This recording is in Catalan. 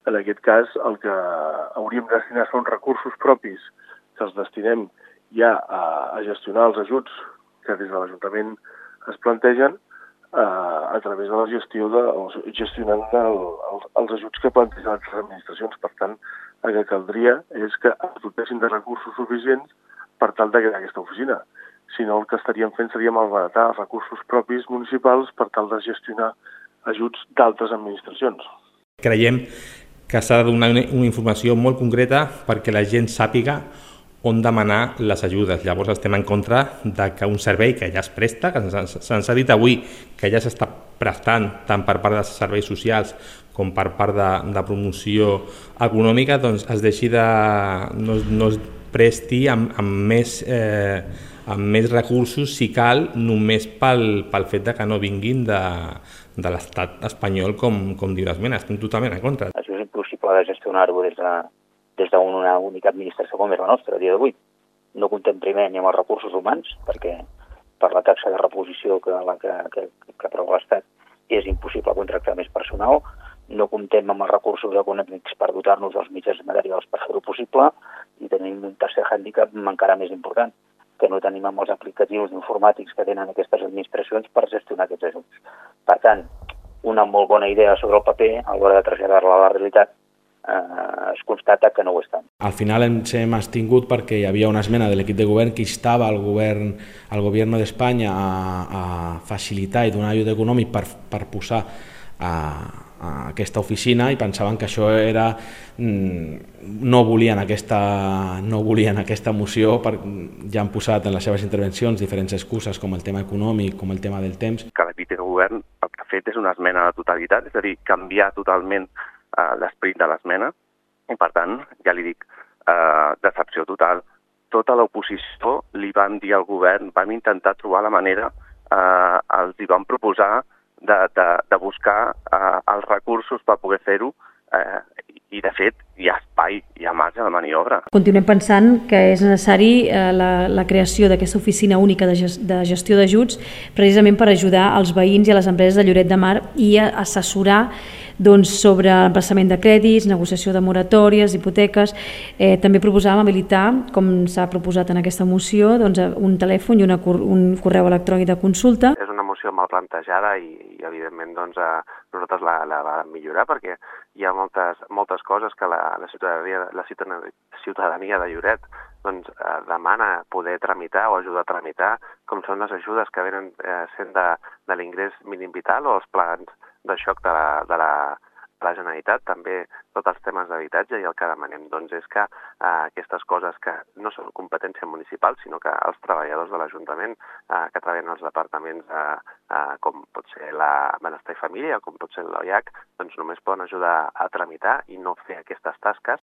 En aquest cas, el que hauríem de destinar són recursos propis que els destinem ja a gestionar els ajuts que des de l'Ajuntament es plantegen a través de la gestió gestionant els ajuts que plantegen les administracions. Per tant, el que caldria és que es dotessin de recursos suficients per tal de crear aquesta oficina. Si no, el que estaríem fent seria malbaratar recursos propis municipals per tal de gestionar ajuts d'altres administracions. Creiem que s'ha de donar una informació molt concreta perquè la gent sàpiga on demanar les ajudes. Llavors estem en contra de que un servei que ja es presta, que se'ns ha dit avui que ja s'està prestant tant per part dels serveis socials com per part de promoció econòmica, doncs es deixi no es presti amb més recursos, si cal, només pel fet de que no vinguin de l'estat espanyol, com diu l'esmena. Estem totalment en contra. Això és impossible de gestionar-ho des d'una única administració com és la nostra a dia d'avui. No contem primer ni amb els recursos humans, perquè per la taxa de reposició que preveu l'Estat és impossible contractar més personal. No comptem amb els recursos econòmics per dotar-nos dels mitjans materials per fer-ho possible, i tenim un tercer hàndicap encara més important, que no tenim amb els aplicatius informàtics que tenen aquestes administracions per gestionar aquests ajuts. Per tant, una molt bona idea sobre el paper, a l'hora de traslladar-la a la realitat, es constata que no ho estan. Al final ens hem abstingut perquè hi havia una esmena de l'equip de govern que instava al govern d'Espanya a facilitar i donar ajut econòmic per posar a aquesta oficina, i pensaven que això era... no volien aquesta moció, ja han posat en les seves intervencions diferents excuses com el tema econòmic, com el tema del temps. Que l'equip de govern el que ha fet és una esmena a la totalitat, és a dir, canviar totalment l'esperit de l'esmena, i per tant, ja li dic, decepció total. Tota l'oposició li vam dir al govern, vam intentar trobar la manera, els hi vam proposar de buscar els recursos per poder fer-ho, i de fet hi ha espai, hi ha marge de maniobra. Continuem pensant que és necessari la creació d'aquesta oficina única de gestió d'ajuts, precisament per ajudar els veïns i a les empreses de Lloret de Mar i assessorar sobre l'emplaçament de crèdits, negociació de moratòries, hipoteques. També proposàvem habilitar, com s'ha proposat en aquesta moció, un telèfon i un correu electrònic de consulta. És una moció mal plantejada i evidentment nosaltres la vam millorar, perquè hi ha moltes coses que la ciutadania de Lloret demana poder tramitar o ajudar a tramitar, com són les ajudes que venen sent de l'ingrés mínim vital o els plans de xoc de la Generalitat, també tots els temes d'habitatge, i el que demanem és que aquestes coses que no són competència municipal, sinó que els treballadors de l'Ajuntament que treballen als departaments com pot ser la Benestar i Família, com pot ser l'OIAC, només poden ajudar a tramitar i no fer aquestes tasques.